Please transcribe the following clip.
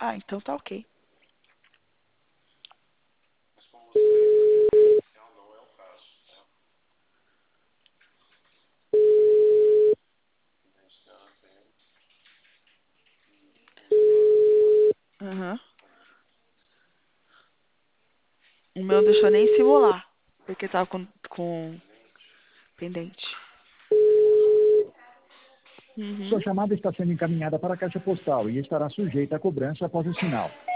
Ah, então tá ok. Aham. O meu não deixou nem simular, porque tava com pendente. Sua Uhum. chamada está sendo encaminhada para a caixa postal e estará sujeita a cobrança após o sinal.